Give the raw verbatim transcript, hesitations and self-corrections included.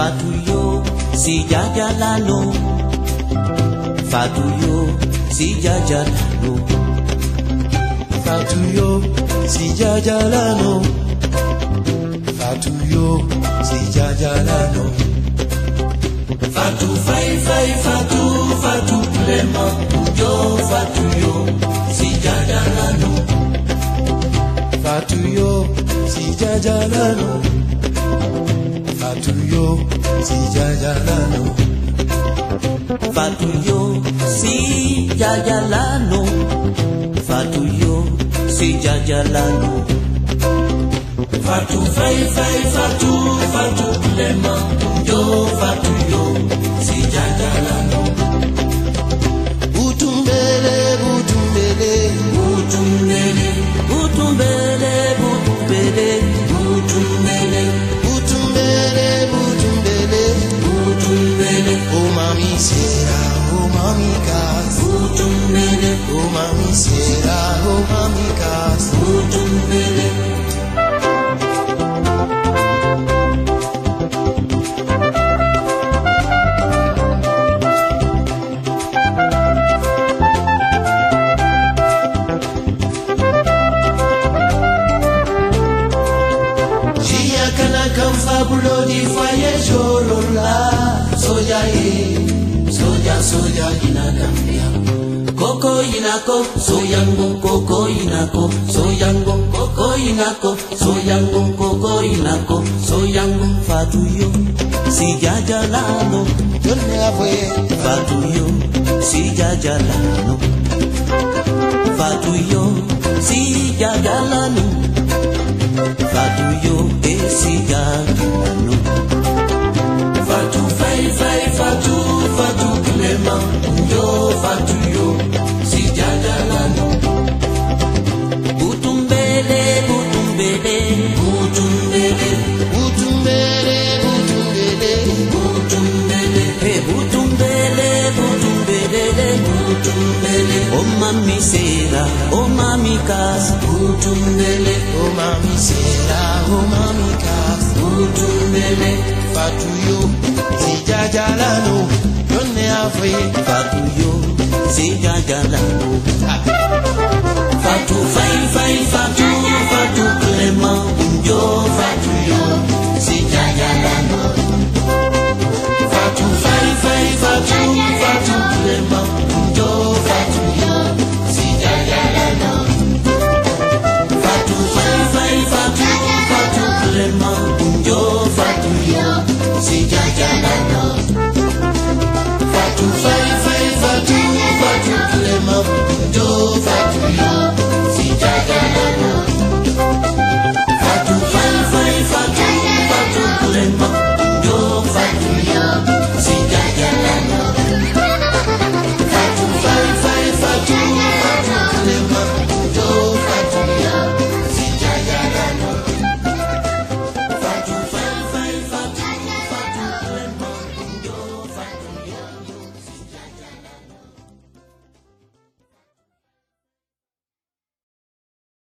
Fatou yo si jajalano, Fatou yo si jajalano, Fatou yo si jajalano, Fatou yo si jajalano. Fatou fay fay Fatou Fatou plema yo Fatou yo si jajalano, Fatou yo si jajalano, Fatou yo si jajalano, Fatou yo si jajalano, Fatou yo si jajalano. Fatou fay fay Fatou Fatou plema yo Fatou yo si jajalano. Butumbele butumbele Butumbele butumbele butumbele butumbele butumbele butumbele butumbele. Oh mami sera, oh mami kas. Butumbele Oh mami sera, oh mami kas. butumbele. Fabulo di faye jolola, soja e, Soja soja ina Gambia, koko inako, soyango koko inako, soyango koko inako, soyango koko inako, soyango. Fatou yo si jajalano, yone avwe. Fatou yo si jajalano, Fatou yo si jajalano, Fatou yo e si jajalano. Fatou fay fay Fatou Fatou plema yo Fatou yo si jajalano. Butumbele butumbele butumbele Butumbele butumbele butumbele hey butumbele butumbele butumbele. Oh mami sera, oh mami kas. Butumbele oh mami sera, oh mami kas. butumbele. Fatou yo si jajalano, yone avwe. Fatou yo si jajalano. Fatou fay fay Fatou Fatou plema yo Fatou yo